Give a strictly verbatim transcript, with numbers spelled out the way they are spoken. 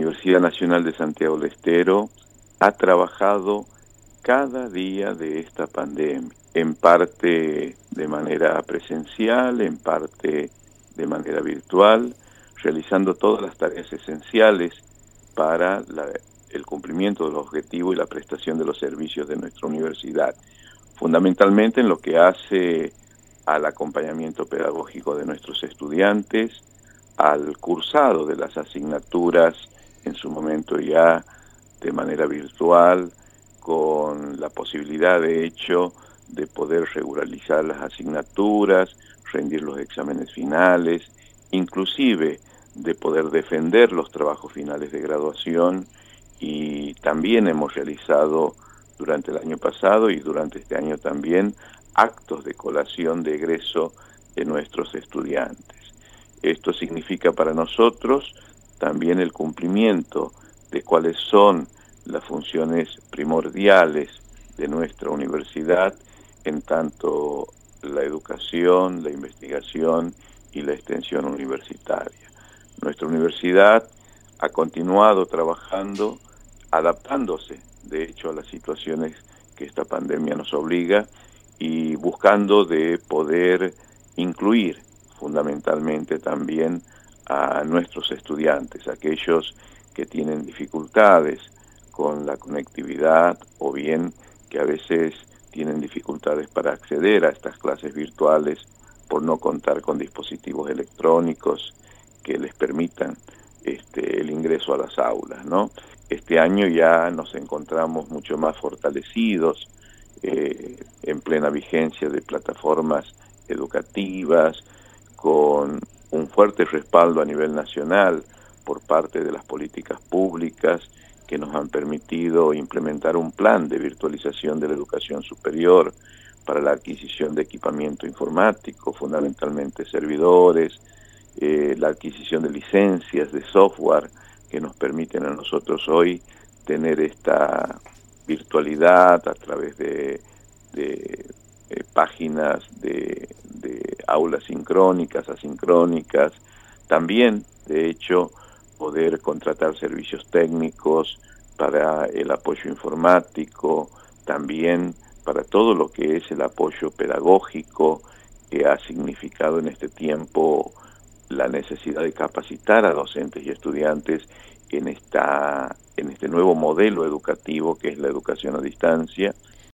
Universidad Nacional de Santiago del Estero ha trabajado cada día de esta pandemia, en parte de manera presencial, en parte de manera virtual, realizando todas las tareas esenciales para la, el cumplimiento de los objetivos y la prestación de los servicios de nuestra universidad, fundamentalmente en lo que hace al acompañamiento pedagógico de nuestros estudiantes, al cursado de las asignaturas en su momento ya de manera virtual, con la posibilidad de hecho de poder regularizar las asignaturas, rendir los exámenes finales, inclusive de poder defender los trabajos finales de graduación, y también hemos realizado durante el año pasado y durante este año también actos de colación de egreso de nuestros estudiantes. Esto significa para nosotros también el cumplimiento de cuáles son las funciones primordiales de nuestra universidad, en tanto la educación, la investigación y la extensión universitaria. Nuestra universidad ha continuado trabajando, adaptándose, de hecho, a las situaciones que esta pandemia nos obliga y buscando de poder incluir fundamentalmente también a nuestros estudiantes, aquellos que tienen dificultades con la conectividad o bien que a veces tienen dificultades para acceder a estas clases virtuales por no contar con dispositivos electrónicos que les permitan este, el ingreso a las aulas, ¿no? Este año ya nos encontramos mucho más fortalecidos, eh, en plena vigencia de plataformas educativas, con un fuerte respaldo a nivel nacional por parte de las políticas públicas que nos han permitido implementar un plan de virtualización de la educación superior para la adquisición de equipamiento informático, fundamentalmente servidores, eh, la adquisición de licencias de software que nos permiten a nosotros hoy tener esta virtualidad a través de, de eh, páginas de, de aulas sincrónicas, asincrónicas, también, de hecho, poder contratar servicios técnicos para el apoyo informático, también para todo lo que es el apoyo pedagógico que ha significado en este tiempo la necesidad de capacitar a docentes y estudiantes en esta en este nuevo modelo educativo que es la educación a distancia,